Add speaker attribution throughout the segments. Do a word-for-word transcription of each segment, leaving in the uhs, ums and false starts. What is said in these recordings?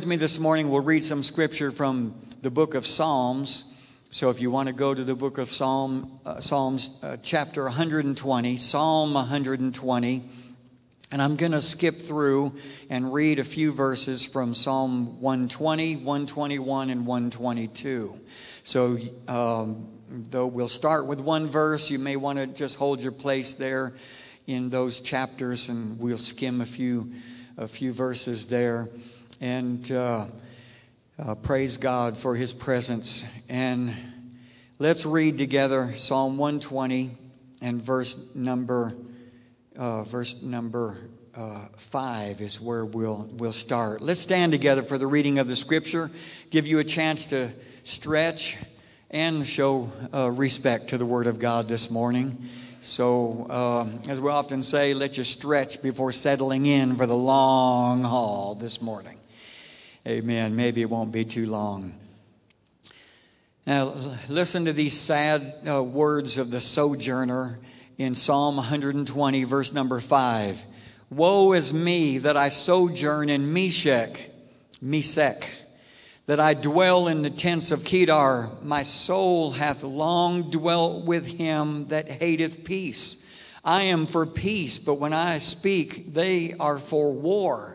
Speaker 1: me this morning, we'll read some scripture from the book of Psalms. So if you want to go to the book of Psalm, uh, Psalms, uh, chapter one hundred twenty, Psalm one hundred twenty. And I'm going to skip through and read a few verses from Psalm one twenty, one twenty-one, and one twenty-two. So um, though we'll start with one verse, you may want to just hold your place there in those chapters, and we'll skim a few a few verses there. And uh, uh, praise God for His presence. And let's read together Psalm one twenty and verse number uh, verse number uh, five is where we'll we'll start. Let's stand together for the reading of the Scripture. Give you a chance to stretch and show uh, respect to the Word of God this morning. So, um, as we often say, let you stretch before settling in for the long haul this morning. Amen. Maybe it won't be too long. Now, listen to these sad uh, words of the sojourner in Psalm one hundred twenty, verse number five. Woe is me that I sojourn in Meshech, Mesech, that I dwell in the tents of Kedar. My soul hath long dwelt with him that hateth peace. I am for peace, but when I speak, they are for war.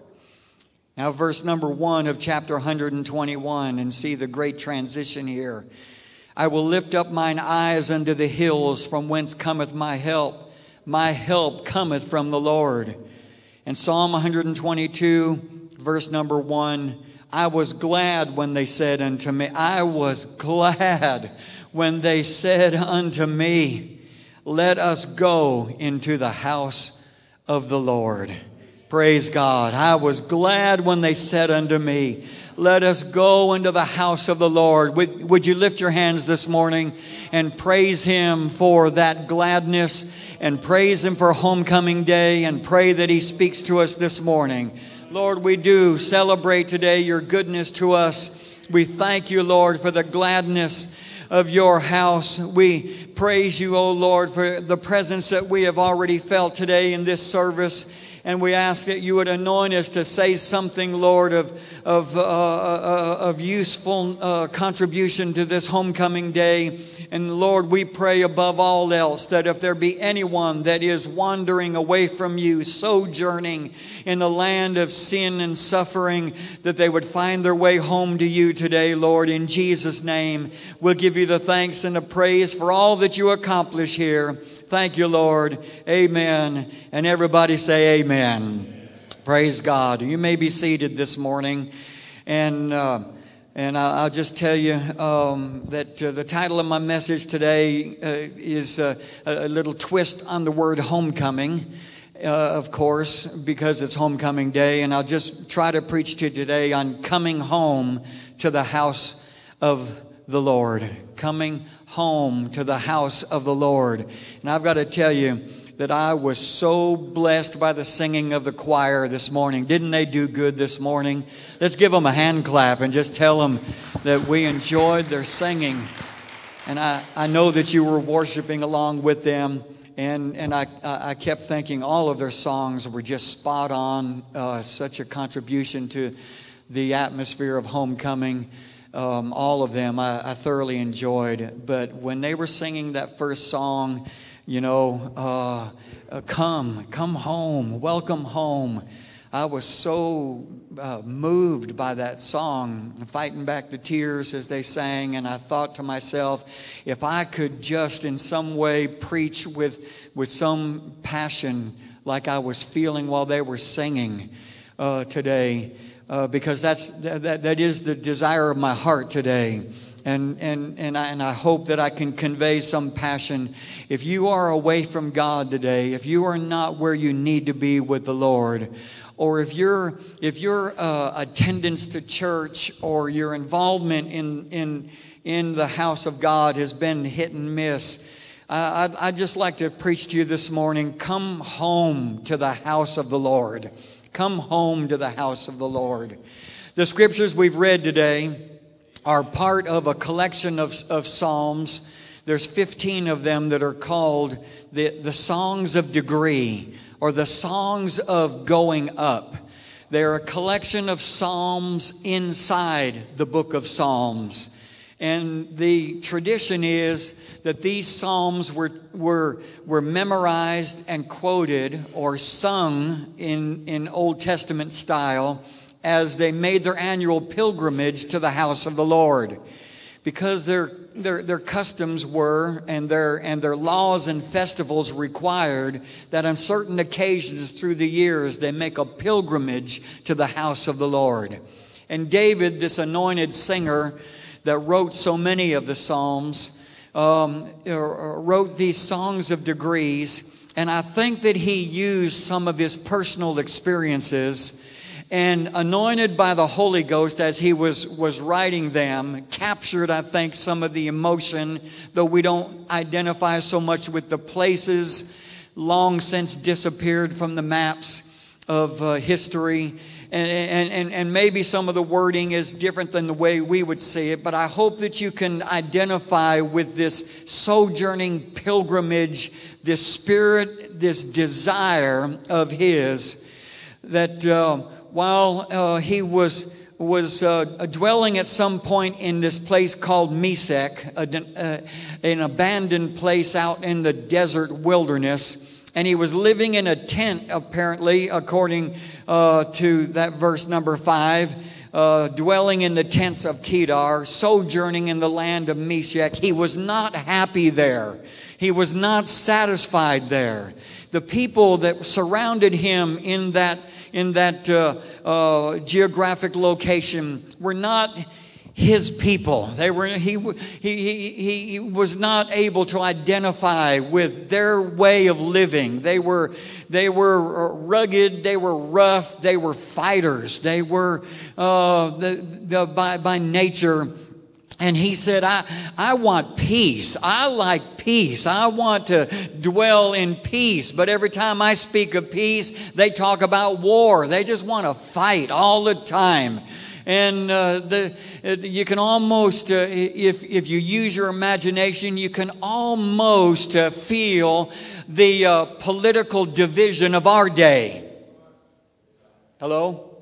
Speaker 1: Now, verse number one of chapter one hundred twenty-one, and see the great transition here. I will lift up mine eyes unto the hills, from whence cometh my help. My help cometh from the Lord. And Psalm one hundred twenty-two, verse number one, I was glad when they said unto me, I was glad when they said unto me, let us go into the house of the Lord. Praise God. I was glad when they said unto me, let us go into the house of the Lord. Would, would you lift your hands this morning and praise Him for that gladness, and praise Him for homecoming day, and pray that He speaks to us this morning. Lord, we do celebrate today your goodness to us. We thank you, Lord, for the gladness of your house. We praise you, O Lord, for the presence that we have already felt today in this service. And we ask that you would anoint us to say something, Lord, of of uh, uh, of useful uh, contribution to this homecoming day. And Lord, we pray above all else that if there be anyone that is wandering away from you, sojourning in the land of sin and suffering, that they would find their way home to you today, Lord. In Jesus' name, we'll give you the thanks and the praise for all that you accomplish here. Thank you, Lord. Amen. And everybody say amen. Amen. Praise God. You may be seated this morning. And uh, and I'll just tell you um, that uh, the title of my message today uh, is uh, a little twist on the word homecoming, uh, of course, because it's homecoming day. And I'll just try to preach to you today on coming home to the house of the Lord. Coming home to the house of the Lord. And I've got to tell you that I was so blessed by the singing of the choir this morning. Didn't they do good this morning? Let's give them a hand clap and just tell them that we enjoyed their singing. And I, I know that you were worshiping along with them. And, and I, I kept thinking all of their songs were just spot on. Uh, such a contribution to the atmosphere of homecoming. Um, all of them I, I thoroughly enjoyed. But when they were singing that first song, you know, uh, uh, come, come home, welcome home, I was so uh, moved by that song, fighting back the tears as they sang. And I thought to myself, if I could just in some way preach with, with some passion like I was feeling while they were singing uh, today, Uh, because that's that that is the desire of my heart today, and and and I, and I hope that I can convey some passion. If you are away from God today, if you are not where you need to be with the Lord, or if your if your uh, attendance to church or your involvement in in in the house of God has been hit and miss, uh, I'd, I'd just like to preach to you this morning. Come home to the house of the Lord. Come home to the house of the Lord. The scriptures we've read today are part of a collection of, of psalms. There's fifteen of them that are called the, the songs of degree, or the songs of going up. They're a collection of psalms inside the book of Psalms. And the tradition is that these psalms were were were memorized and quoted or sung in, in Old Testament style as they made their annual pilgrimage to the house of the Lord. Because their their their customs were and their and their laws and festivals required that on certain occasions through the years they make a pilgrimage to the house of the Lord. And David, this anointed singer that wrote so many of the Psalms, um, wrote these songs of degrees, and I think that he used some of his personal experiences and anointed by the Holy Ghost as he was, was writing them, captured, I think, some of the emotion, though we don't identify so much with the places long since disappeared from the maps of uh, history. And, and, and maybe some of the wording is different than the way we would see it, but I hope that you can identify with this sojourning pilgrimage, this spirit, this desire of his, that uh, while uh, he was was uh, dwelling at some point in this place called Mesech, a, uh, an abandoned place out in the desert wilderness, and he was living in a tent, apparently, according uh, to that verse number five, uh, dwelling in the tents of Kedar, sojourning in the land of Meshech. He was not happy there. He was not satisfied there. The people that surrounded him in that in that uh, uh, geographic location were not his people. They were he, he he he was not able to identify with their way of living. They were they were rugged. They were rough. They were fighters. They were uh, the, the by by nature. And he said, I, I want peace. I like peace. I want to dwell in peace. But every time I speak of peace, they talk about war. They just want to fight all the time. And uh, the you can almost, uh, if if you use your imagination, you can almost uh, feel the uh, political division of our day. Hello?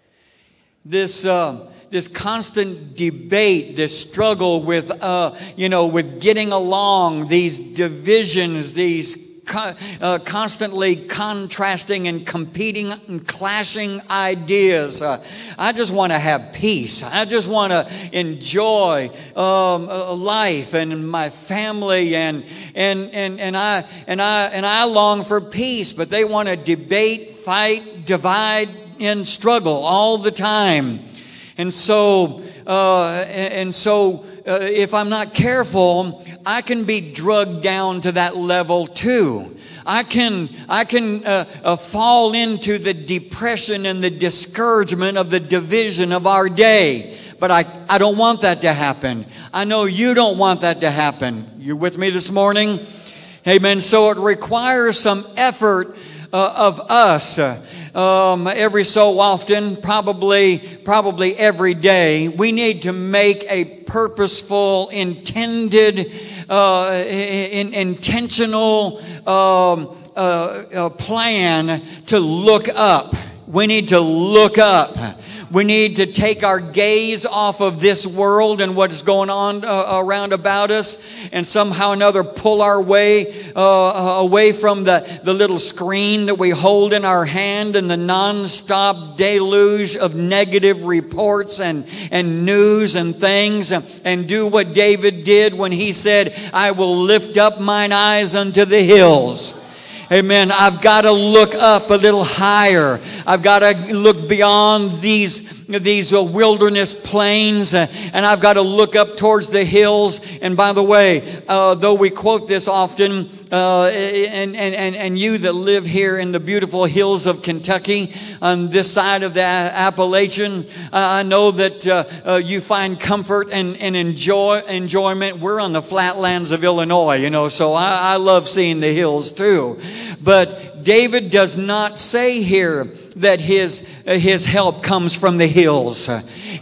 Speaker 1: This uh, this constant debate, this struggle with uh, you know with getting along, these divisions, these. Uh, constantly contrasting and competing and clashing ideas. Uh, I just want to have peace. I just want to enjoy um, life and my family, and and and and I and I and I long for peace. But they want to debate, fight, divide, and struggle all the time. And so uh, and so uh, if I'm not careful, I can be drugged down to that level too. I can I can uh, uh, fall into the depression and the discouragement of the division of our day. But I, I don't want that to happen. I know you don't want that to happen. You with me this morning? Amen. So it requires some effort uh, of us. Uh, Um, every so often, probably, probably every day, we need to make a purposeful, intended, uh, in, intentional um, uh, uh, plan to look up. We need to look up. We need to take our gaze off of this world and what is going on uh, around about us, and somehow or another pull our way uh, away from the, the little screen that we hold in our hand and the nonstop deluge of negative reports and, and news and things, and, and do what David did when he said, I will lift up mine eyes unto the hills. Amen. I've got to look up a little higher. I've got to look beyond these these uh, wilderness plains, uh, and I've got to look up towards the hills. And by the way, uh, though we quote this often, uh, and, and, and, and you that live here in the beautiful hills of Kentucky, on this side of the Appalachian, uh, I know that uh, uh, you find comfort and, and enjoy enjoyment. We're on the flatlands of Illinois, you know, so I, I love seeing the hills too. But David does not say here that his uh, his help comes from the hills.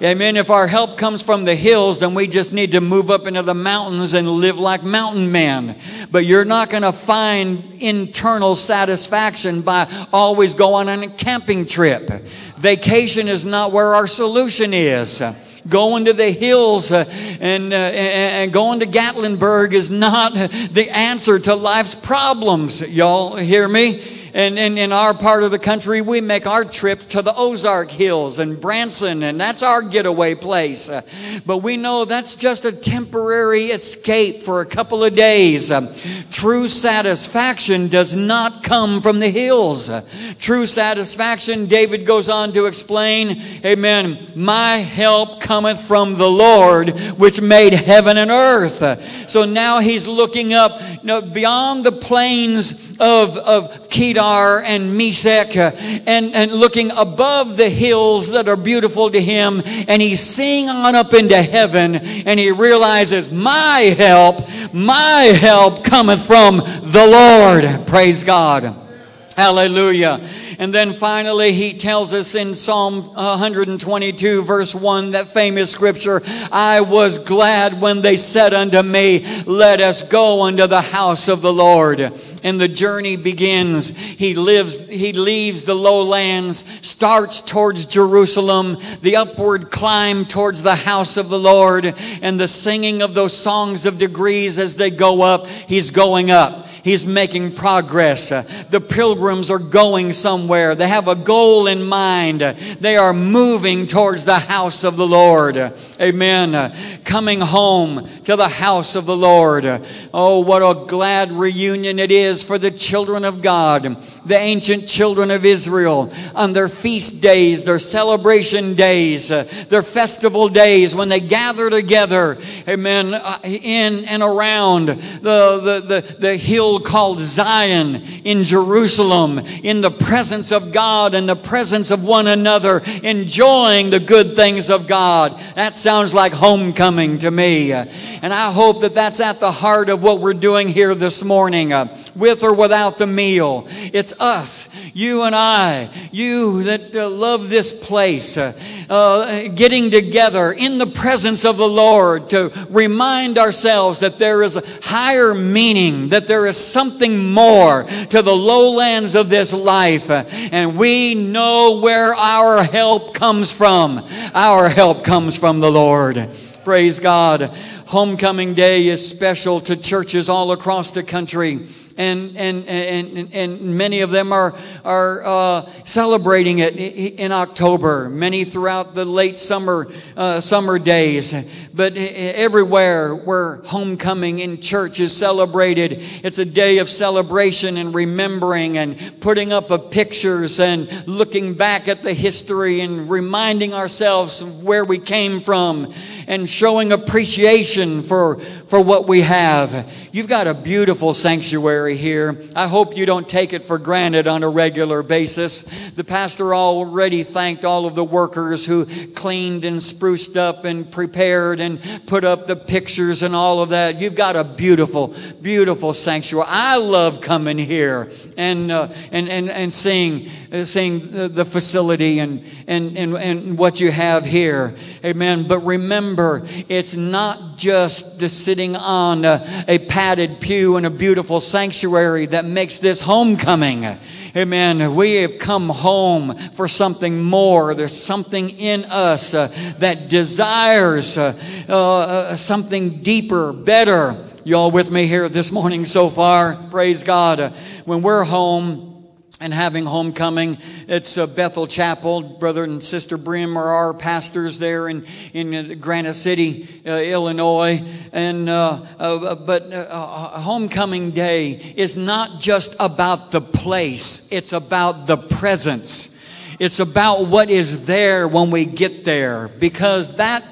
Speaker 1: Amen. If our help comes from the hills, then we just need to move up into the mountains and live like mountain men. But you're not going to find internal satisfaction by always going on a camping trip. Vacation is not where our solution is. Going to the hills uh, and, uh, and going to Gatlinburg is not the answer to life's problems. Y'all hear me? And, and in our part of the country, we make our trip to the Ozark Hills and Branson, and that's our getaway place. Uh, but we know that's just a temporary escape for a couple of days. Um, true satisfaction does not come from the hills. Uh, true satisfaction, David goes on to explain, amen, my help cometh from the Lord, which made heaven and earth. Uh, so now he's looking up, you know, beyond the plains of, of Kedar and Meshach, uh, and, and looking above the hills that are beautiful to him, and he's seeing on up into heaven, and he realizes, my help, my help cometh from the Lord. Praise God. Hallelujah. And then finally, he tells us in Psalm one twenty-two, verse one, that famous scripture, I was glad when they said unto me, let us go unto the house of the Lord. And the journey begins. He lives, he leaves the lowlands, starts towards Jerusalem, the upward climb towards the house of the Lord, and the singing of those songs of degrees as they go up. He's going up. He's making progress. Uh, the pilgrims are going somewhere. They have a goal in mind. Uh, they are moving towards the house of the Lord. Uh, amen. Uh, coming home to the house of the Lord. Uh, oh, what a glad reunion it is for the children of God, the ancient children of Israel, on their feast days, their celebration days, uh, their festival days, when they gather together, amen, uh, in and around the, the, the, the hill called Zion in Jerusalem, in the presence of God and the presence of one another, enjoying the good things of God. That sounds like homecoming to me. And I hope that that's at the heart of what we're doing here this morning, uh, with or without the meal. It's us, you and I, you that uh, love this place, uh, uh, getting together in the presence of the Lord to remind ourselves that there is a higher meaning, that there is something more to the lowlands of this life. Uh, and we know where our help comes from. Our help comes from the Lord. Praise God. Homecoming Day is special to churches all across the country. And, and, and, and many of them are, are uh, celebrating it in October, many throughout the late summer, uh, summer days. But everywhere where homecoming in church is celebrated, it's a day of celebration and remembering and putting up of pictures and looking back at the history and reminding ourselves of where we came from and showing appreciation for, for what we have. You've got a beautiful sanctuary here. I hope you don't take it for granted on a regular basis. The pastor already thanked all of the workers who cleaned and spruced up and prepared and put up the pictures and all of that. You've got a beautiful, beautiful sanctuary. I love coming here and uh, and and and seeing uh, seeing the, the facility and, and and and what you have here. Amen. But remember, it's not just the sitting on a, a padded pew in a beautiful sanctuary that makes this homecoming. Amen. We have come home for something more. There's something in us uh, that desires uh, uh, something deeper, better. You all with me here this morning so far? Praise God. Uh, when we're home and having homecoming, it's uh, Bethel Chapel. Brother and Sister Brim are our pastors there in in Granite City, uh, Illinois. And uh, uh, but uh, homecoming day is not just about the place; it's about the presence. It's about what is there when we get there, because that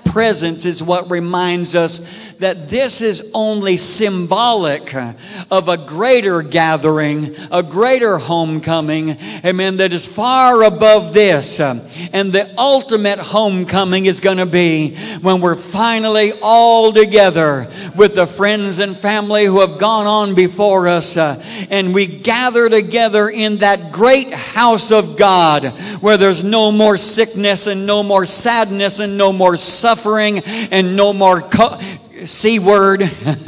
Speaker 1: presence is what reminds us that this is only symbolic of a greater gathering, a greater homecoming, amen, that is far above this. And the ultimate homecoming is going to be when we're finally all together with the friends and family who have gone on before us, uh, and we gather together in that great house of God where there's no more sickness and no more sadness and no more suffering and no more co- C word.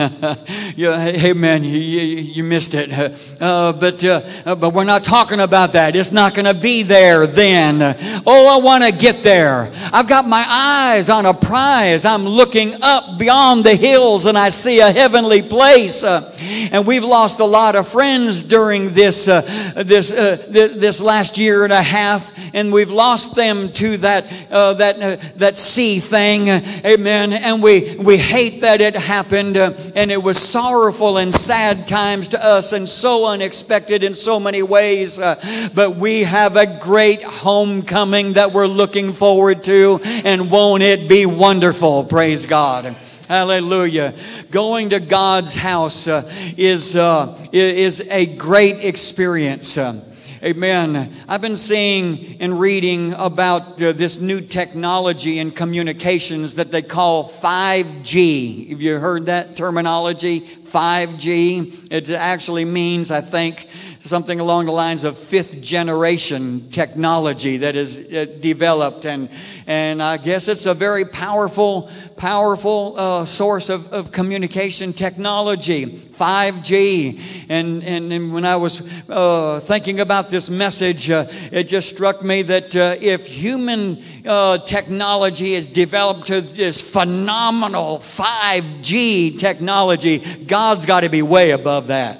Speaker 1: Yeah, amen. You, you, you missed it. Uh, but uh, but we're not talking about that. It's not going to be there then. Oh, I want to get there. I've got my eyes on a prize. I'm looking up beyond the hills and I see a heavenly place. Uh, and we've lost a lot of friends during this uh, this uh, th- this last year and a half, and we've lost them to that uh, that uh, that sea thing. Amen. And we we hate that it happened, uh, and it was sorrowful and sad times to us and so unexpected in so many ways, uh, but we have a great homecoming that we're looking forward to, and won't it be wonderful? Praise God. Hallelujah. Going to God's house uh, is uh, is a great experience. Uh, Amen. I've been seeing and reading about uh, this new technology in communications that they call five G. Have you heard that terminology? five G. It actually means, I think, something along the lines of fifth generation technology that is uh, developed. And and I guess it's a very powerful, powerful uh, source of, of communication technology. five G. And, and, and when I was uh, thinking about this message, uh, it just struck me that uh, if human uh, technology is developed to this phenomenal five G technology, God's got to be way above that.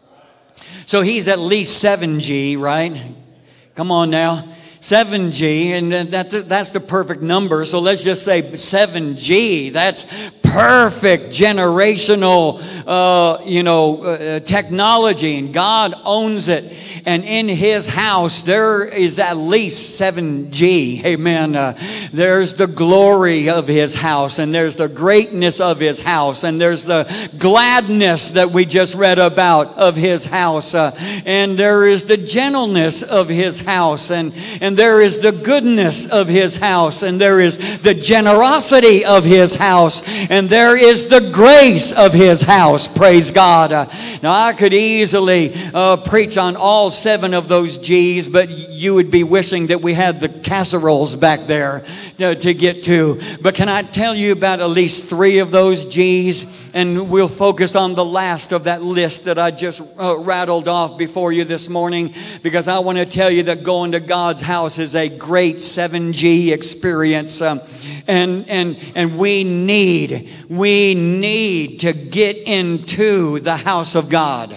Speaker 1: So he's at least seven G, right? Come on now. seven G, and that's, that's the perfect number. So let's just say seven G. That's perfect generational, uh, you know, uh, technology, and God owns it. And in His house, there is at least seven G. Amen. Uh, there's the glory of His house, and there's the greatness of His house, and there's the gladness that we just read about of His house, uh, and there is the gentleness of His house, and and there is the goodness of His house, and there is the generosity of His house, and there is the grace of His house. Praise God. Uh, now, I could easily uh, preach on all seven of those G's, but you would be wishing that we had the casseroles back there to, to get to. But can I tell you about at least three of those G's? And we'll focus on the last of that list that I just uh, rattled off before you this morning, because I want to tell you that going to God's house is a great seven G experience. Um, and and and we need, we need to get into the house of God.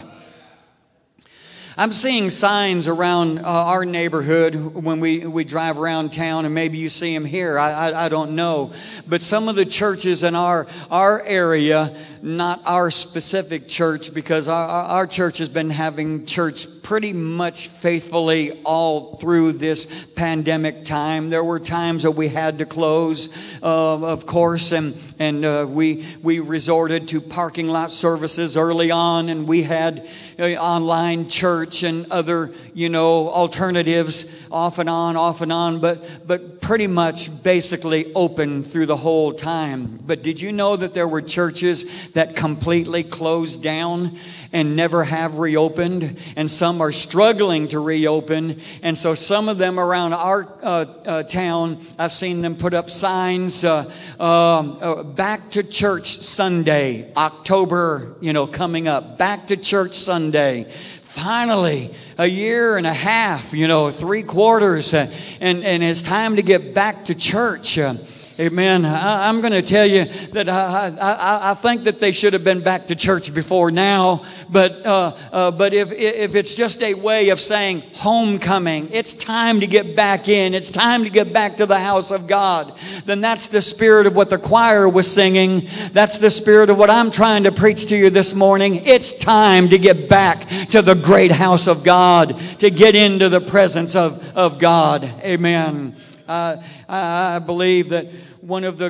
Speaker 1: I'm seeing signs around uh, our neighborhood when we, we drive around town, and maybe you see them here. I, I I don't know, but some of the churches in our our area, not our specific church, because our our church has been having church pretty much faithfully all through this pandemic time. There were times that we had to close, uh, of course, and and uh, we we resorted to parking lot services early on, and we had uh, online church and other, you know, alternatives off and on, off and on, but but pretty much basically open through the whole time. But did you know that there were churches that completely closed down and never have reopened? And some are struggling to reopen. And so some of them around our uh, uh, town, I've seen them put up signs, uh, uh, uh, back to church Sunday, October, you know, coming up, back to church Sunday. Finally, a year and a half, you know, three quarters, uh, and, and it's time to get back to church. Uh, Amen. I, I'm going to tell you that I, I, I think that they should have been back to church before now. But uh, uh, but if if it's just a way of saying homecoming, it's time to get back in. It's time to get back to the house of God. Then that's the spirit of what the choir was singing. That's the spirit of what I'm trying to preach to you this morning. It's time to get back to the great house of God, to get into the presence of, of God. Amen. Uh, I believe that one of the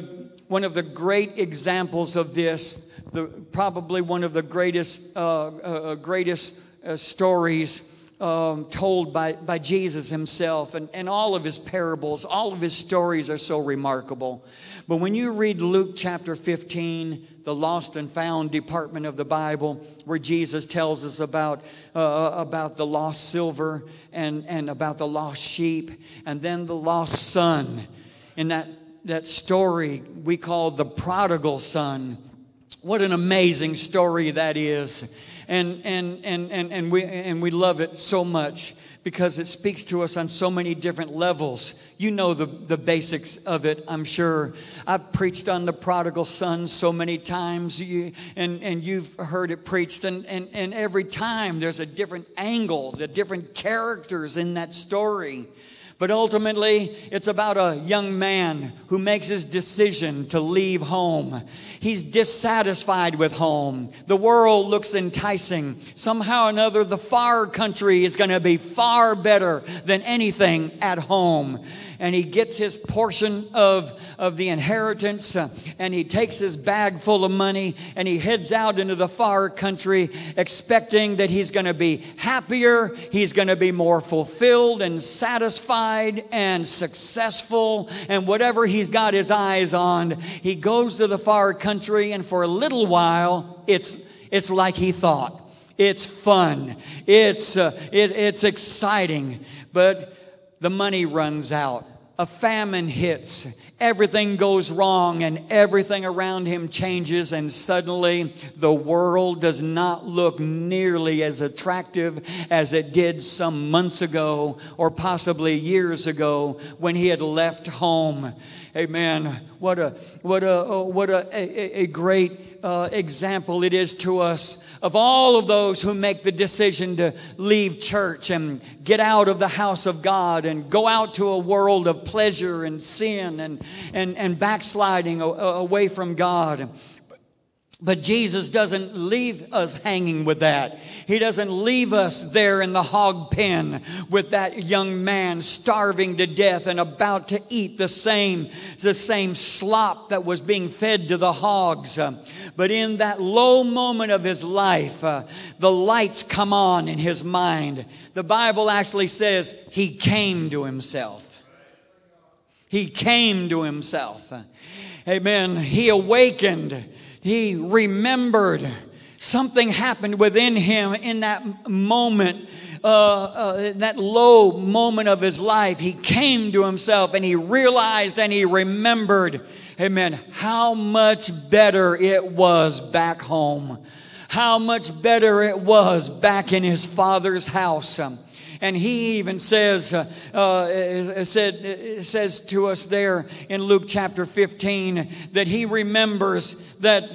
Speaker 1: one of the great examples of this, the, probably one of the greatest, uh, uh, greatest uh, stories um, told by, by Jesus himself. And, and all of his parables, all of his stories are so remarkable. But when you read Luke chapter fifteen, the lost and found department of the Bible, where Jesus tells us about uh, about the lost silver and, and about the lost sheep, and then the lost son, in that, that story we call the prodigal son. What an amazing story that is. And and and and, and we and we love it so much, because it speaks to us on so many different levels. You know the, the basics of it, I'm sure. I've preached on the prodigal son so many times, you, and, and you've heard it preached. And, and, and every time there's a different angle, the different characters in that story. But ultimately, it's about a young man who makes his decision to leave home. He's dissatisfied with home. The world looks enticing. Somehow or another, the far country is going to be far better than anything at home. And he gets his portion of, of the inheritance, uh, and he takes his bag full of money, and he heads out into the far country, expecting that he's going to be happier, he's going to be more fulfilled and satisfied and successful, and whatever he's got his eyes on. He goes to the far country, and for a little while, it's it's like he thought. It's fun. It's uh, it, it's exciting, but the money runs out. A famine hits. Everything goes wrong, and everything around him changes, and suddenly the world does not look nearly as attractive as it did some months ago, or possibly years ago, when he had left home. Amen. What a what a what a a, a great Uh, example it is to us of all of those who make the decision to leave church and get out of the house of God and go out to a world of pleasure and sin and and, and backsliding a, a, away from God. But Jesus doesn't leave us hanging with that. He doesn't leave us there in the hog pen with that young man starving to death and about to eat the same, the same slop that was being fed to the hogs. But in that low moment of his life, uh, the lights come on in his mind. The Bible actually says he came to himself. He came to himself. Amen. He awakened. He remembered. Something happened within him in that moment, uh, uh, that low moment of his life. He came to himself, and he realized and he remembered, amen, how much better it was back home. How much better it was back in his father's house. And he even says, uh, uh, said, it says to us there in Luke chapter fifteen that he remembers that,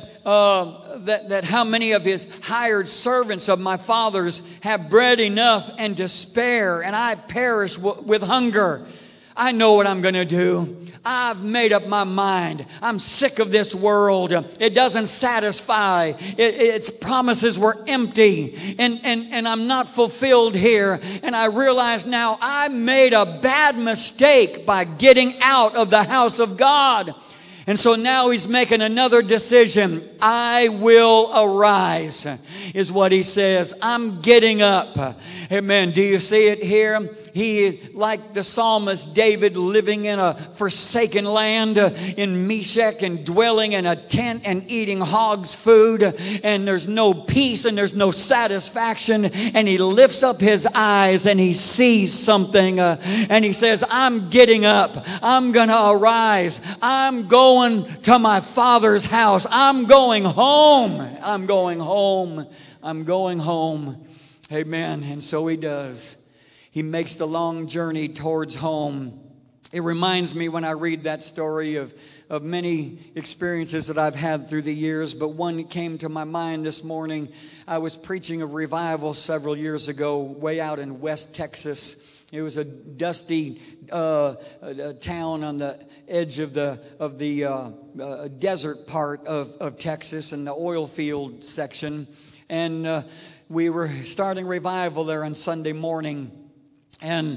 Speaker 1: uh, that, that how many of his hired servants of my father's have bread enough and to spare, and I perish w- with hunger. I know what I'm going to do. I've made up my mind. I'm sick of this world. It doesn't satisfy. It, its promises were empty. And, and, and I'm not fulfilled here. And I realize now I made a bad mistake by getting out of the house of God. And so now he's making another decision. I will arise, is what he says. I'm getting up. Amen. Do you see it here? He, like the psalmist David, living in a forsaken land uh, in Meshach and dwelling in a tent and eating hog's food. And there's no peace and there's no satisfaction. And he lifts up his eyes and he sees something. Uh, and he says, I'm getting up. I'm going to arise. I'm going to my father's house. I'm going home. I'm going home. I'm going home. Amen. And so he does. He makes the long journey towards home. It reminds me when I read that story of, of many experiences that I've had through the years, but one came to my mind this morning. I was preaching a revival several years ago way out in West Texas. It was a dusty uh, a, a town on the edge of the of the uh, uh, desert part of, of Texas in the oil field section. And uh, we were starting revival there on Sunday morning. And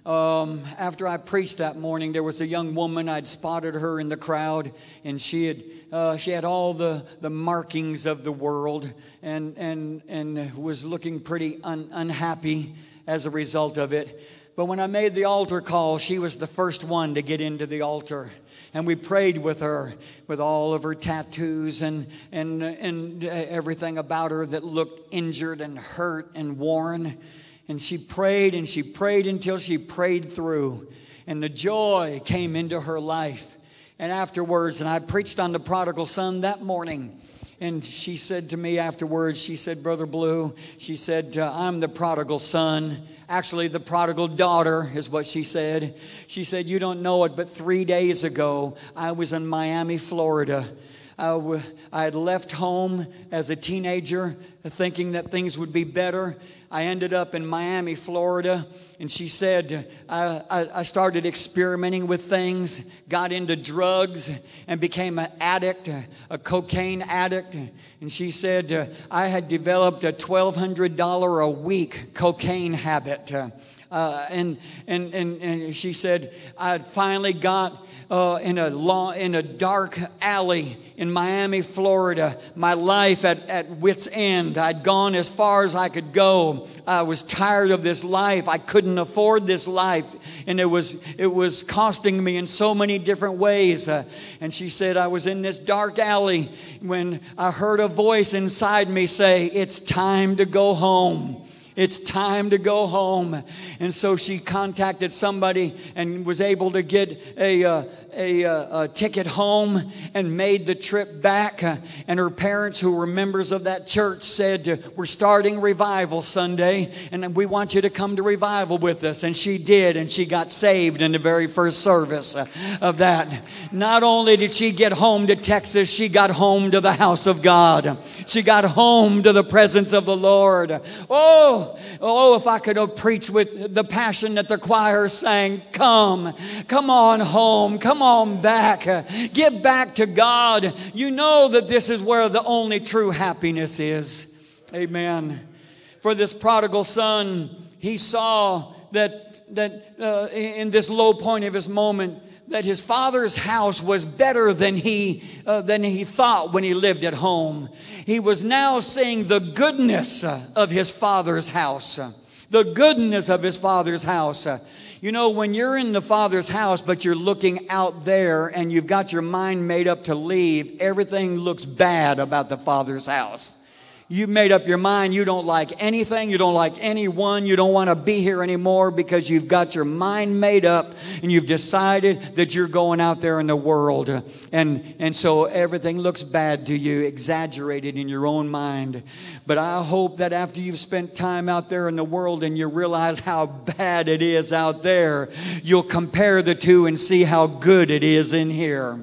Speaker 1: Um, after I preached that morning, there was a young woman. I'd spotted her in the crowd, and she had uh, she had all the, the markings of the world, and and and was looking pretty un, unhappy as a result of it. But when I made the altar call, she was the first one to get into the altar. And we prayed with her, with all of her tattoos and and and everything about her that looked injured and hurt and worn. And she prayed and she prayed until she prayed through. And the joy came into her life. And afterwards, and I preached on the prodigal son that morning. And she said to me afterwards, she said, Brother Blue, she said, uh, I'm the prodigal son. Actually, the prodigal daughter is what she said. She said, you don't know it, but three days ago, I was in Miami, Florida. I, w- I had left home as a teenager thinking that things would be better. I ended up in Miami, Florida, and she said, I, I, I started experimenting with things, got into drugs, and became an addict, a, a cocaine addict. And she said, uh, I had developed a twelve hundred dollars a week cocaine habit. Uh, uh, and, and, and, and she said, I had finally got uh, in a long, in a dark alley in Miami, Florida, my life at, at wit's end. I'd gone as far as I could go. I was tired of this life. I couldn't afford this life. And it was it was costing me in so many different ways. Uh, and she said, I was in this dark alley when I heard a voice inside me say, it's time to go home. It's time to go home. And so she contacted somebody and was able to get a, uh, a, uh, a ticket home and made the trip back. Uh, and her parents, who were members of that church, said, we're starting revival Sunday, and we want you to come to revival with us. And she did, and she got saved in the very first service uh, of that. Not only did she get home to Texas, she got home to the house of God. She got home to the presence of the Lord. Oh, Oh, if I could have preached with the passion that the choir sang, come, come on home, come on back, get back to God. You know that this is where the only true happiness is. Amen. For this prodigal son, he saw that, that uh, in this low point of his moment, that his father's house was better than he uh, than he thought when he lived at home. He was now seeing the goodness uh, of his father's house. Uh, the goodness of his father's house. Uh, you know, when you're in the father's house, but you're looking out there and you've got your mind made up to leave, everything looks bad about the father's house. You've made up your mind. You don't like anything. You don't like anyone. You don't want to be here anymore because you've got your mind made up and you've decided that you're going out there in the world. And, and so everything looks bad to you, exaggerated in your own mind. But I hope that after you've spent time out there in the world and you realize how bad it is out there, you'll compare the two and see how good it is in here.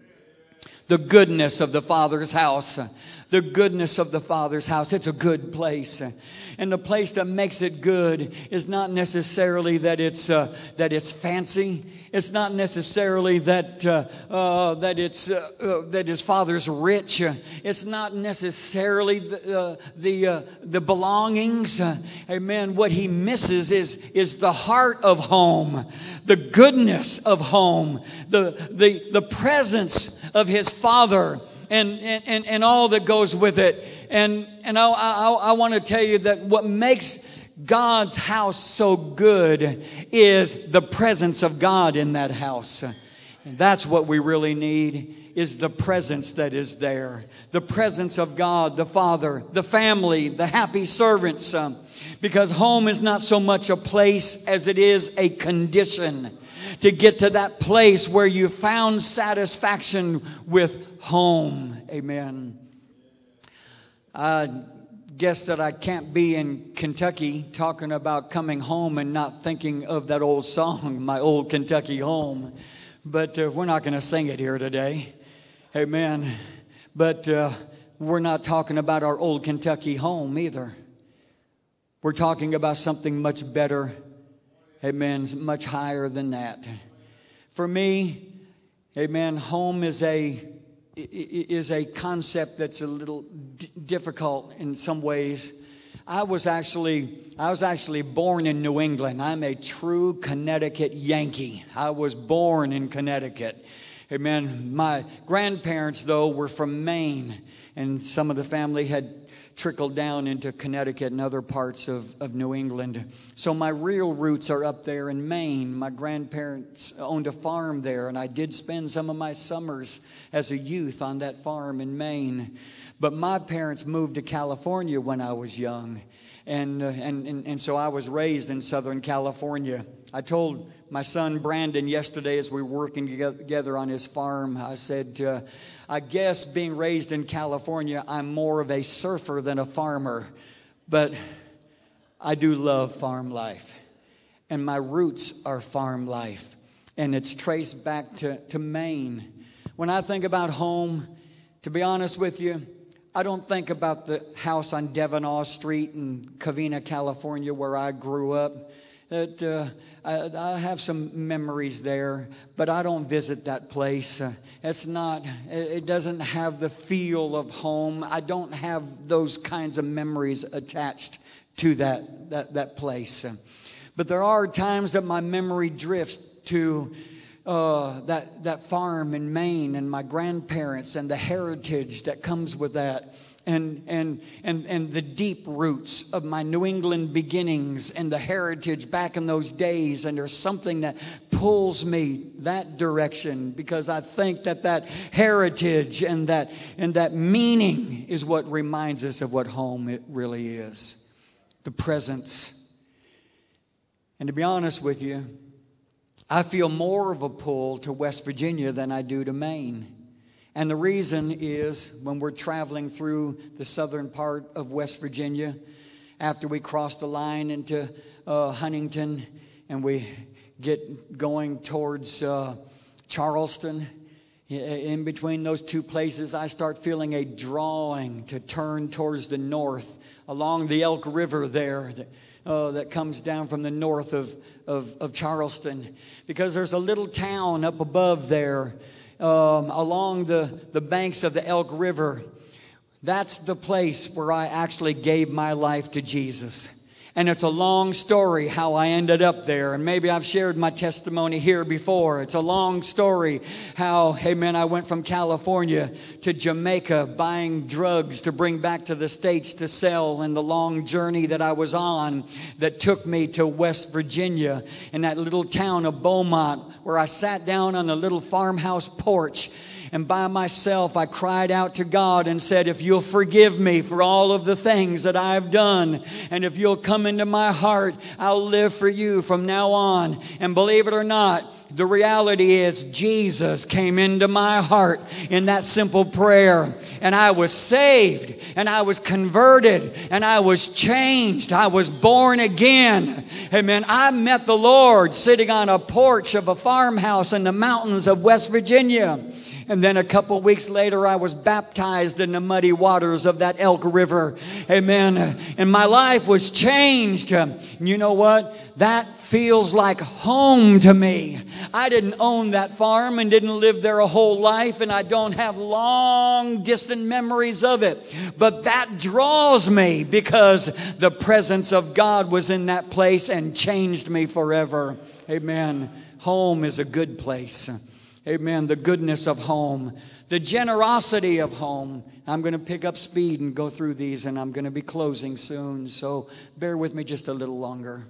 Speaker 1: The goodness of the Father's house. The goodness of the Father's house. It's a good place. And the place that makes it good is not necessarily that it's uh, that it's fancy. It's not necessarily that uh, uh, that it's uh, uh, that his father's rich. It's not necessarily the uh, the, uh, the belongings. Uh, amen. What he misses is is the heart of home, the goodness of home, the the the presence of his father. And, and, and all that goes with it. And, and I, I, I want to tell you that what makes God's house so good is the presence of God in that house. And that's what we really need, is the presence that is there. The presence of God, the Father, the family, the happy servants. Um, because home is not so much a place as it is a condition. To get to that place where you found satisfaction with home. Amen. I guess that I can't be in Kentucky talking about coming home and not thinking of that old song, My Old Kentucky Home. But uh, we're not going to sing it here today. Amen. But uh, we're not talking about our old Kentucky home either. We're talking about something much better. Amen. Much higher than that. For me, amen, home is a is a concept that's a little d- difficult in some ways. I was actually, I was actually born in New England. I'm a true Connecticut Yankee. I was born in Connecticut. Amen. My grandparents, though, were from Maine, and some of the family had trickled down into Connecticut and other parts of, of New England. So my real roots are up there in Maine. My grandparents owned a farm there, and I did spend some of my summers as a youth on that farm in Maine. But my parents moved to California when I was young, and, uh, and, and, and so I was raised in Southern California. I told my son Brandon yesterday as we were working together on his farm, I said, uh, I guess being raised in California, I'm more of a surfer than a farmer, but I do love farm life. And my roots are farm life, and it's traced back to, to Maine. When I think about home, to be honest with you, I don't think about the house on Devenaugh Street in Covina, California, where I grew up. That uh, I, I have some memories there, but I don't visit that place. Uh, it's not, it doesn't have the feel of home. I don't have those kinds of memories attached to that, that, that place. Uh, but there are times that my memory drifts to uh, that, that farm in Maine and my grandparents and the heritage that comes with that. And, and and and the deep roots of my New England beginnings and the heritage back in those days. And there's something that pulls me that direction, because I think that that heritage and that and that meaning is what reminds us of what home it really is. The presence. And to be honest with you, I feel more of a pull to West Virginia than I do to Maine. And the reason is when we're traveling through the southern part of West Virginia, after we cross the line into uh, Huntington and we get going towards uh, Charleston, in between those two places, I start feeling a drawing to turn towards the north along the Elk River there that, uh, that comes down from the north of, of, of Charleston. Because there's a little town up above there, Um, along the, the banks of the Elk River. That's the place where I actually gave my life to Jesus. And it's a long story how I ended up there. And maybe I've shared my testimony here before. It's a long story how, hey man, I went from California to Jamaica buying drugs to bring back to the States to sell, and the long journey that I was on that took me to West Virginia in that little town of Beaumont, where I sat down on a little farmhouse porch. And by myself, I cried out to God and said, if you'll forgive me for all of the things that I've done, and if you'll come into my heart, I'll live for you from now on. And believe it or not, the reality is Jesus came into my heart in that simple prayer. And I was saved, and I was converted, and I was changed. I was born again. Amen. I met the Lord sitting on a porch of a farmhouse in the mountains of West Virginia. And then a couple of weeks later, I was baptized in the muddy waters of that Elk River. Amen. And my life was changed. And you know what? That feels like home to me. I didn't own that farm and didn't live there a whole life, and I don't have long, distant memories of it. But that draws me because the presence of God was in that place and changed me forever. Amen. Home is a good place. Amen. The goodness of home, the generosity of home. I'm going to pick up speed and go through these, and I'm going to be closing soon. So bear with me just a little longer.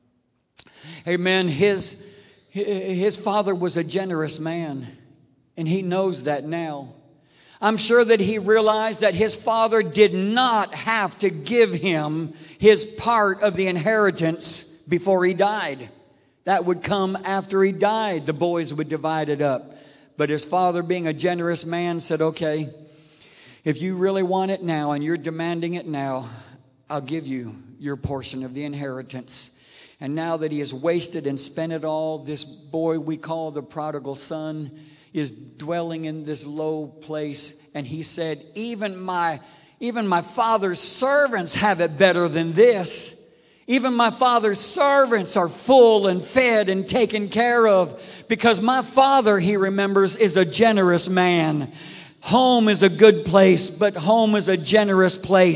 Speaker 1: Amen. His, his father was a generous man, and he knows that now. I'm sure that he realized that his father did not have to give him his part of the inheritance before he died. That would come after he died. The boys would divide it up. But his father, being a generous man, said, okay, if you really want it now and you're demanding it now, I'll give you your portion of the inheritance. And now that he has wasted and spent it all, this boy we call the prodigal son is dwelling in this low place. And he said, even my, even my father's servants have it better than this. Even my father's servants are full and fed and taken care of, because my father, he remembers, is a generous man. Home is a good place, but home is a generous place.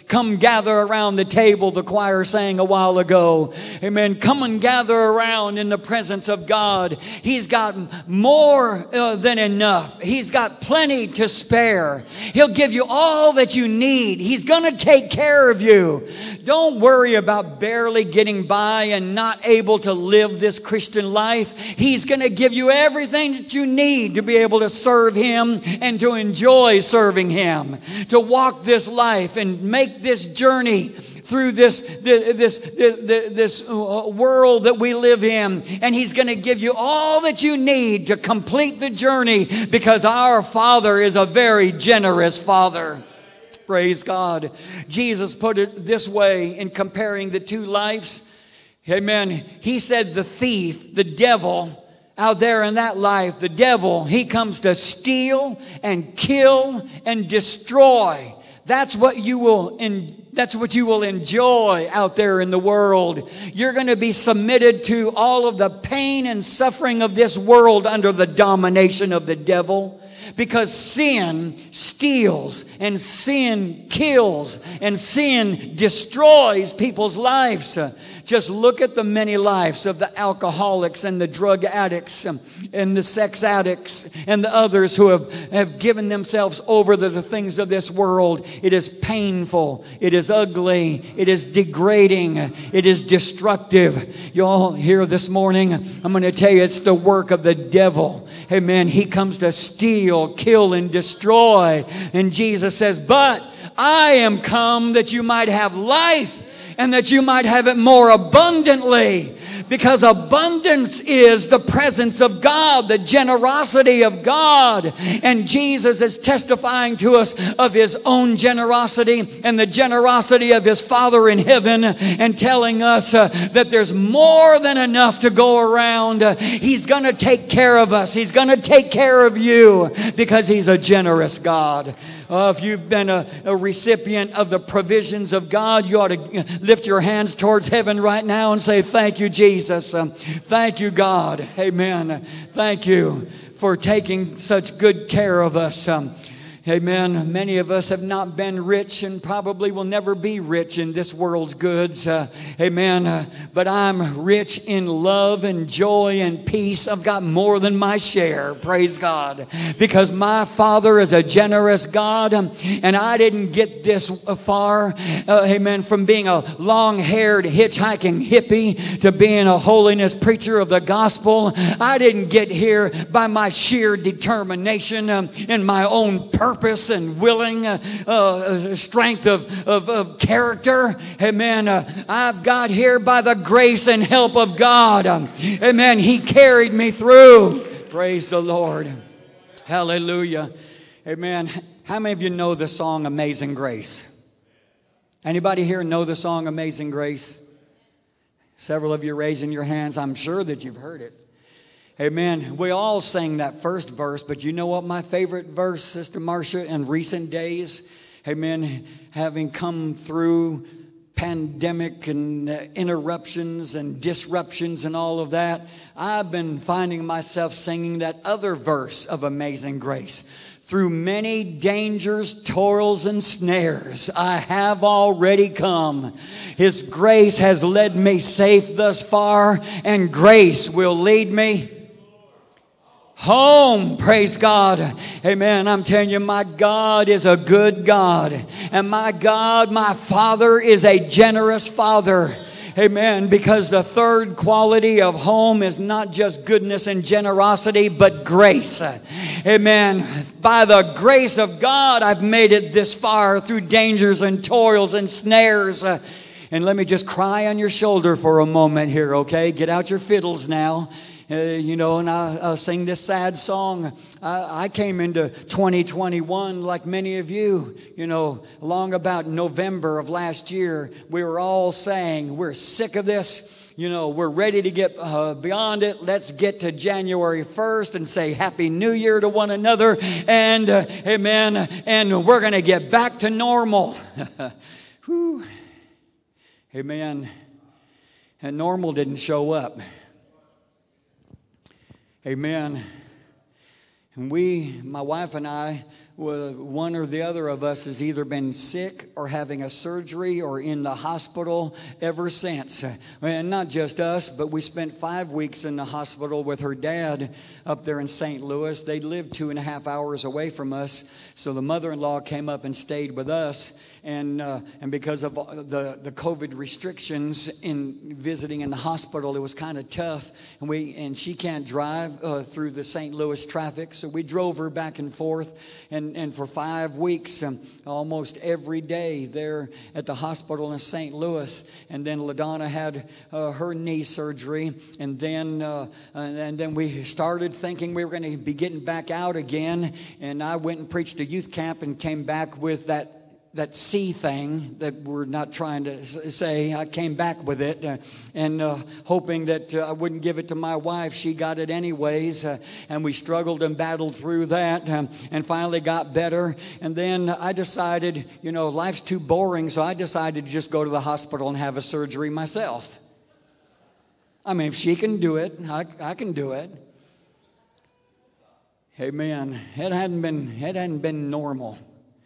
Speaker 1: Come gather around the table, the choir sang a while ago. Amen. Come and gather around in the presence of God. He's got more uh, than enough. He's got plenty to spare. He'll give you all that you need. He's going to take care of you. Don't worry about barely getting by and not able to live this Christian life. He's going to give you everything that you need to be able to serve Him and to enjoy serving Him, to walk this life and make this journey through this this this, this world that we live in. And He's going to give you all that you need to complete the journey, because our Father is a very generous Father. Praise God. Jesus put it this way in comparing the two lives. Amen. He said the thief, the devil, out there in that life, the devil, he comes to steal and kill and destroy. That's what you will in, that's what you will enjoy out there in the world. You're going to be submitted to all of the pain and suffering of this world under the domination of the devil. Because sin steals and sin kills and sin destroys people's lives. Just look at the many lives of the alcoholics and the drug addicts and the sex addicts and the others who have, have given themselves over to the things of this world. It is painful. It is ugly. It is degrading. It is destructive. You all here this morning, I'm going to tell you, it's the work of the devil. Amen. He comes to steal, kill, and destroy. And Jesus says, but I am come that you might have life, and that you might have it more abundantly. Because abundance is the presence of God, the generosity of God. And Jesus is testifying to us of His own generosity and the generosity of His Father in heaven, and telling us uh, that there's more than enough to go around. Uh, he's going to take care of us. He's going to take care of you, because He's a generous God. Uh, if you've been a, a recipient of the provisions of God, you ought to lift your hands towards heaven right now and say, thank you, Jesus. Um, thank you, God. Amen. Thank you for taking such good care of us. Um, Amen. Many of us have not been rich and probably will never be rich in this world's goods. Uh, amen. Uh, but I'm rich in love and joy and peace. I've got more than my share. Praise God. Because my Father is a generous God. Um, and I didn't get this far, uh, amen, from being a long-haired hitchhiking hippie to being a holiness preacher of the gospel. I didn't get here by my sheer determination um, and my own purpose. Purpose and willing uh, uh, strength of, of, of character. Amen. Uh, I've got here by the grace and help of God. Um, amen. He carried me through. Praise the Lord. Hallelujah. Amen. How many of you know the song Amazing Grace? Anybody here know the song Amazing Grace? Several of you raising your hands. I'm sure that you've heard it. Amen. We all sang that first verse, but you know what my favorite verse, Sister Marcia, in recent days? Amen. Having come through pandemic and uh, interruptions and disruptions and all of that, I've been finding myself singing that other verse of Amazing Grace. Through many dangers, toils, and snares, I have already come. His grace has led me safe thus far, and grace will lead me home. Praise God. Amen. I'm telling you, my God is a good God. And my God, my Father, is a generous Father. Amen. Because the third quality of home is not just goodness and generosity, but grace. Amen. By the grace of God, I've made it this far through dangers and toils and snares. And let me just cry on your shoulder for a moment here, okay? Get out your fiddles now. Uh, you know, and I, I'll sing this sad song. I, I came into twenty twenty-one like many of you, you know, along about November of last year. We were all saying, we're sick of this. You know, we're ready to get uh, beyond it. Let's get to January first and say Happy New Year to one another. And, uh, amen, and we're going to get back to normal. Whew. Amen. And normal didn't show up. Amen. And we, my wife and I, well, one or the other of us has either been sick or having a surgery or in the hospital ever since. And not just us, but we spent five weeks in the hospital with her dad up there in Saint Louis. They lived two and a half hours away from us. So the mother-in-law came up and stayed with us. And uh, and because of the, the COVID restrictions in visiting in the hospital, it was kind of tough. And we and she can't drive uh, through the Saint Louis traffic, so we drove her back and forth. And, and for five weeks, um, almost every day there at the hospital in Saint Louis. And then LaDonna had uh, her knee surgery. And then uh, and, and then we started thinking we were going to be getting back out again. And I went and preached a youth camp and came back with that that C thing that we're not trying to say. I came back with it uh, and uh, hoping that uh, I wouldn't give it to my wife. She got it anyways, uh, and we struggled and battled through that um, and finally got better. And then I decided, you know, life's too boring, so I decided to just go to the hospital and have a surgery myself. I mean, if she can do it, I, I can do it. Amen. It hadn't been, it hadn't been normal.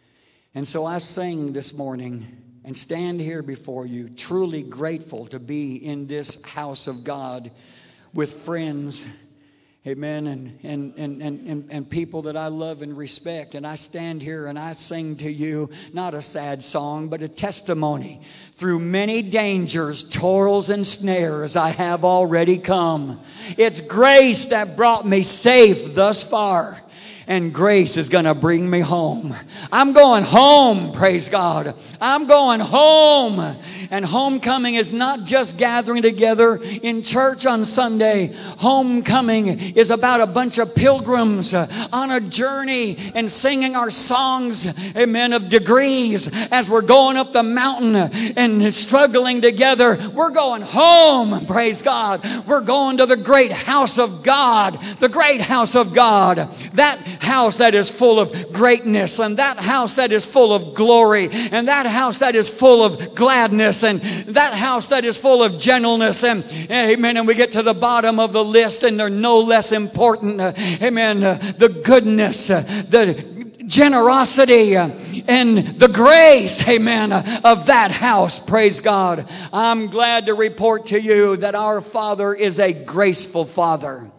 Speaker 1: And so I sing this morning and stand here before you, truly grateful to be in this house of God with friends, amen, and, and, and, and, and people that I love and respect. And I stand here and I sing to you, not a sad song, but a testimony. Through many dangers, toils, and snares, I have already come. It's grace that brought me safe thus far. And grace is going to bring me home. I'm going home, praise God. I'm going home. And homecoming is not just gathering together in church on Sunday. Homecoming is about a bunch of pilgrims on a journey and singing our songs, amen, of degrees as we're going up the mountain and struggling together. We're going home, praise God. We're going to the great house of God, the great house of God. That house that is full of greatness, and that house that is full of glory, and that house that is full of gladness, and that house that is full of gentleness, and amen. And we get to the bottom of the list, and they're no less important, uh, amen, uh, the goodness, uh, the generosity, uh, and the grace, amen, uh, of that house, praise God. I'm glad to report to you that our Father is a graceful Father.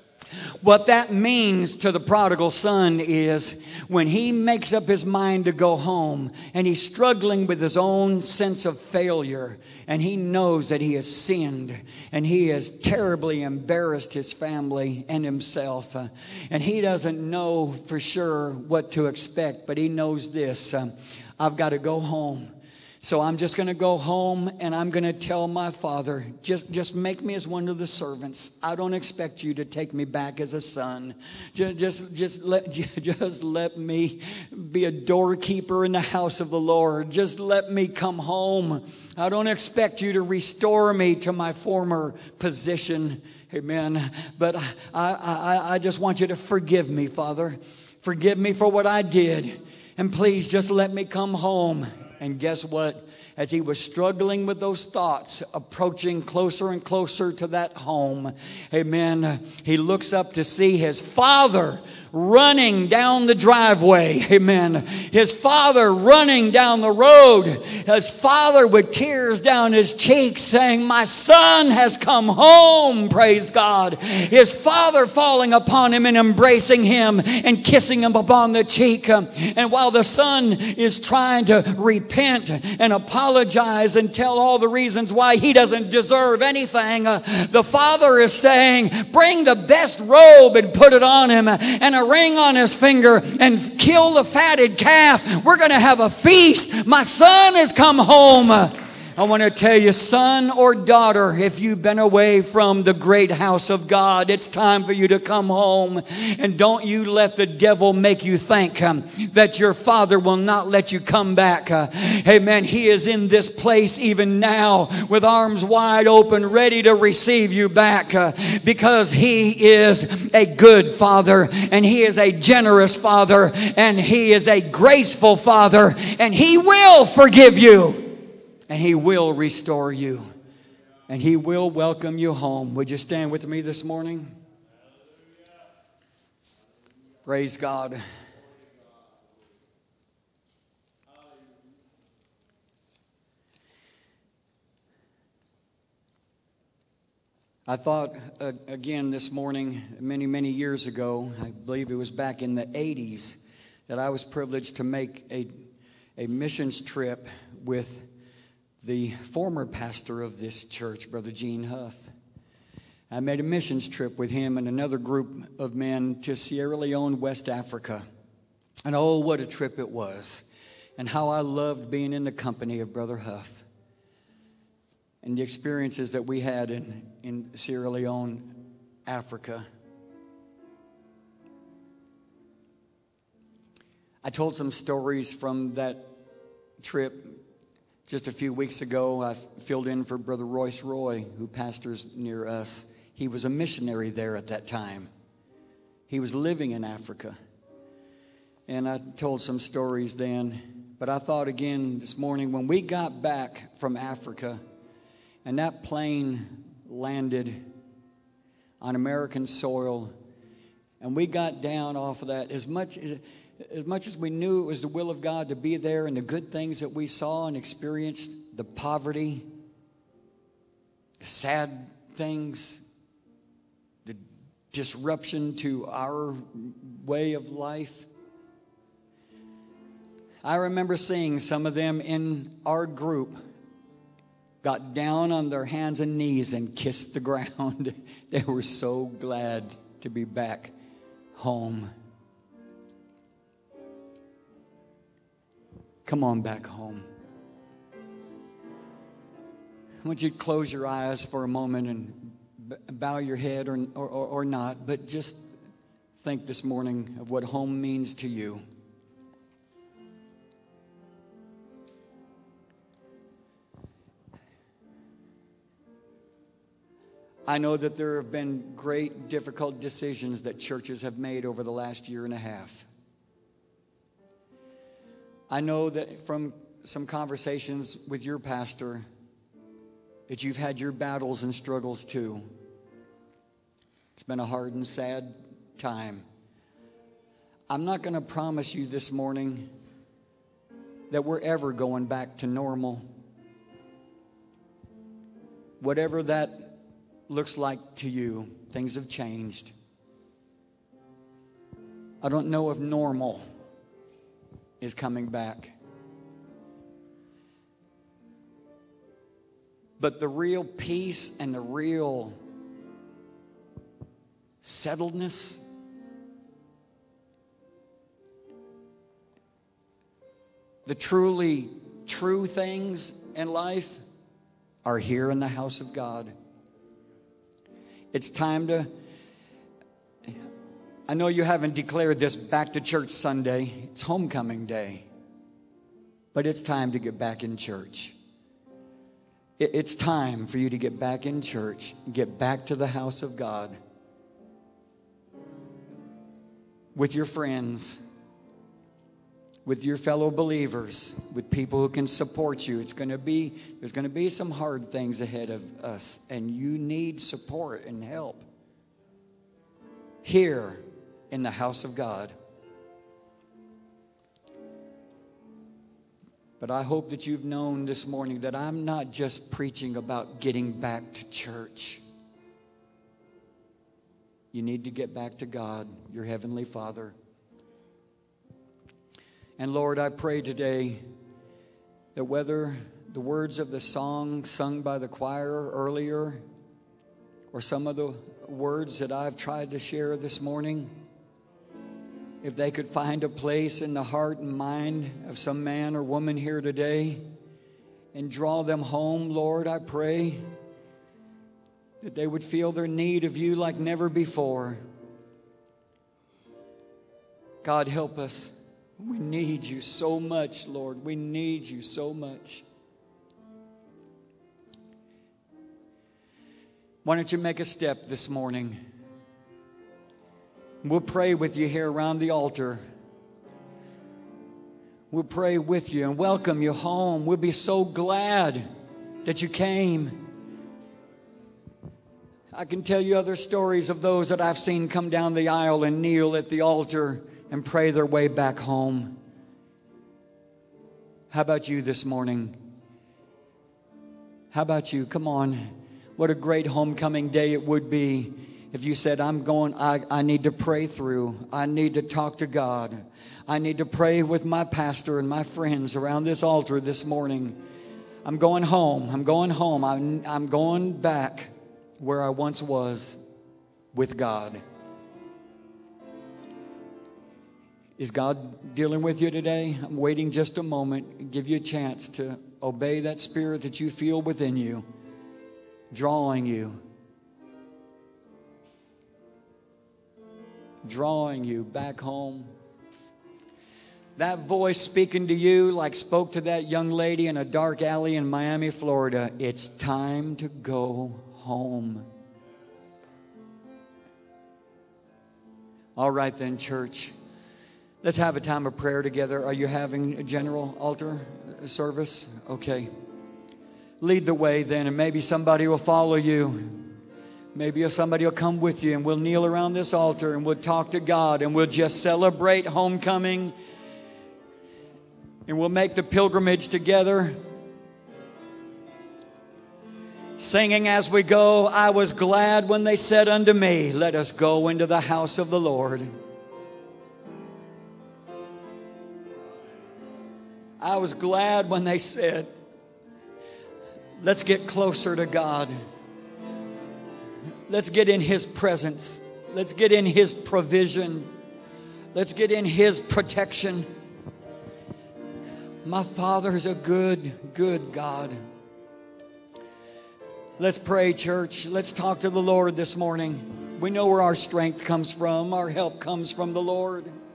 Speaker 1: What that means to the prodigal son is when he makes up his mind to go home and he's struggling with his own sense of failure and he knows that he has sinned and he has terribly embarrassed his family and himself. Uh, and he doesn't know for sure what to expect, but he knows this, um, I've got to go home. So I'm just going to go home and I'm going to tell my father, just, just make me as one of the servants. I don't expect you to take me back as a son. Just, just, just, let, just let me be a doorkeeper in the house of the Lord. Just let me come home. I don't expect you to restore me to my former position. Amen. But I, I, I just want you to forgive me, Father. Forgive me for what I did. And please just let me come home. And guess what? As he was struggling with those thoughts, approaching closer and closer to that home, amen, he looks up to see his father running down the driveway, amen. His father running down the road. His father with tears down his cheeks saying, my son has come home, praise God. His father falling upon him and embracing him and kissing him upon the cheek. And while the son is trying to repent and apologize and tell all the reasons why he doesn't deserve anything, uh, the father is saying, bring the best robe and put it on him, and a ring on his finger, and kill the fatted calf. We're going to have a feast. My son has come home. I want to tell you, son or daughter, if you've been away from the great house of God, it's time for you to come home. And don't you let the devil make you think um, that your father will not let you come back. Uh, amen. He is in this place even now with arms wide open, ready to receive you back uh, because he is a good father, and he is a generous father, and he is a graceful father, and he will forgive you. And he will restore you. And he will welcome you home. Would you stand with me this morning? Praise God. I thought uh, again this morning, many, many years ago, I believe it was back in the eighties, that I was privileged to make a, a missions trip with the former pastor of this church, Brother Gene Huff. I made a missions trip with him and another group of men to Sierra Leone, West Africa. And oh, what a trip it was. And how I loved being in the company of Brother Huff. And the experiences that we had in, in Sierra Leone, Africa. I told some stories from that trip just a few weeks ago. I filled in for Brother Royce Roy, who pastors near us. He was a missionary there at that time. He was living in Africa. And I told some stories then. But I thought again this morning, when we got back from Africa, and that plane landed on American soil, and we got down off of that, as much as much as we knew it was the will of God to be there, and the good things that we saw and experienced, the poverty, the sad things, the disruption to our way of life. I remember seeing some of them in our group got down on their hands and knees and kissed the ground. They were so glad to be back home. Come on back home. I want you to close your eyes for a moment and bow your head or, or, or not, but just think this morning of what home means to you. I know that there have been great, difficult decisions that churches have made over the last year and a half. I know that from some conversations with your pastor that you've had your battles and struggles too. It's been a hard and sad time. I'm not going to promise you this morning that we're ever going back to normal. Whatever that looks like to you, things have changed. I don't know if normal is coming back. But the real peace and the real settledness, the truly true things in life are here in the house of God. It's time to, I know you haven't declared this back to church Sunday. It's homecoming day. But it's time to get back in church. It's time for you to get back in church, get back to the house of God with your friends, with your fellow believers, with people who can support you. It's going to be, there's going to be some hard things ahead of us, and you need support and help here in the house of God. But I hope that you've known this morning that I'm not just preaching about getting back to church. You need to get back to God, your Heavenly Father. And Lord, I pray today that whether the words of the song sung by the choir earlier or some of the words that I've tried to share this morning, if they could find a place in the heart and mind of some man or woman here today and draw them home, Lord, I pray that they would feel their need of you like never before. God, help us. We need you so much, Lord. We need you so much. Why don't you make a step this morning? We'll pray with you here around the altar. We'll pray with you and welcome you home. We'll be so glad that you came. I can tell you other stories of those that I've seen come down the aisle and kneel at the altar and pray their way back home. How about you this morning? How about you? Come on. What a great homecoming day it would be if you said, I'm going, I, I need to pray through. I need to talk to God. I need to pray with my pastor and my friends around this altar this morning. I'm going home. I'm going home. I'm, I'm going back where I once was with God. Is God dealing with you today? I'm waiting just a moment, give you a chance to obey that spirit that you feel within you, drawing you, drawing you back home. That voice speaking to you like spoke to that young lady in a dark alley in Miami, Florida. It's time to go home. All right then, church. Let's have a time of prayer together. Are you having a general altar service? Okay. Lead the way then, and maybe somebody will follow you. Maybe somebody will come with you, and we'll kneel around this altar, and we'll talk to God, and we'll just celebrate homecoming, and we'll make the pilgrimage together. Singing as we go, I was glad when they said unto me, let us go into the house of the Lord. I was glad when they said, let's get closer to God. Let's get in His presence. Let's get in His provision. Let's get in His protection. My Father is a good, good God. Let's pray, church. Let's talk to the Lord this morning. We know where our strength comes from. Our help comes from the Lord.